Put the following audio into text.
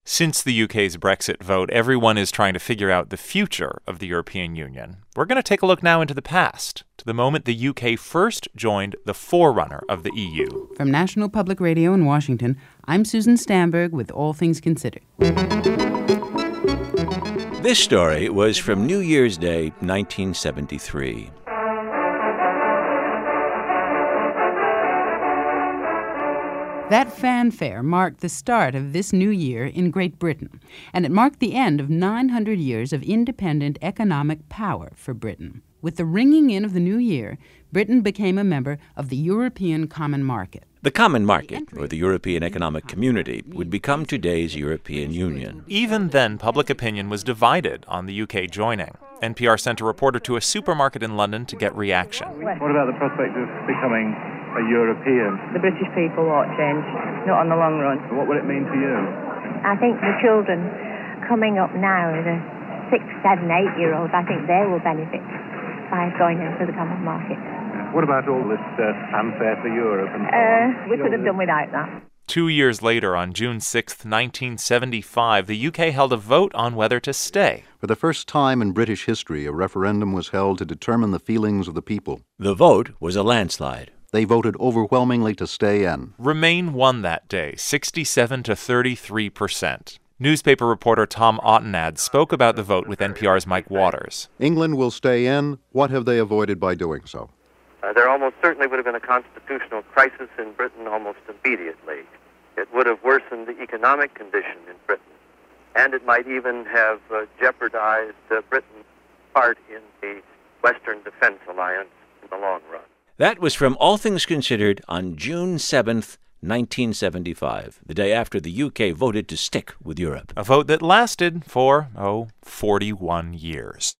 Since the UK's Brexit vote, everyone is trying to figure out the future of the European Union. We're going to take a look now into the past, to the moment the UK first joined the forerunner of the EU. From National Public Radio in Washington, I'm Susan Stamberg with All Things Considered. This story was from New Year's Day, 1973. That fanfare marked the start of this new year in Great Britain, and it marked the end of 900 years of independent economic power for Britain. With the ringing in of the new year, Britain became a member of the European Common Market. The Common Market, or the European Economic Community, would become today's European Union. Even then, public opinion was divided on the UK joining. NPR sent a reporter to a supermarket in London to get reaction. What about the prospect of becoming a European? The British people won't change, not on the long run. What will it mean to you? I think the children coming up now, the 6, 7, 8-year-olds, I think they will benefit by going into the common market. What about all this fanfare for Europe? We could have done without that. 2 years later, on June 6, 1975, the UK held a vote on whether to stay. For the first time in British history, a referendum was held to determine the feelings of the people. The vote was a landslide. They voted overwhelmingly to stay in. Remain won that day, 67 to 33%. Newspaper reporter Tom Ottenad spoke about the vote with NPR's Mike Waters. England will stay in. What have they avoided by doing so? There almost certainly would have been a constitutional crisis in Britain almost immediately. It would have worsened the economic condition in Britain, and it might even have jeopardized Britain's part in the Western Defense Alliance in the long run. That was from All Things Considered on June 7th, 1975, the day after the UK voted to stick with Europe. A vote that lasted for, 41 years.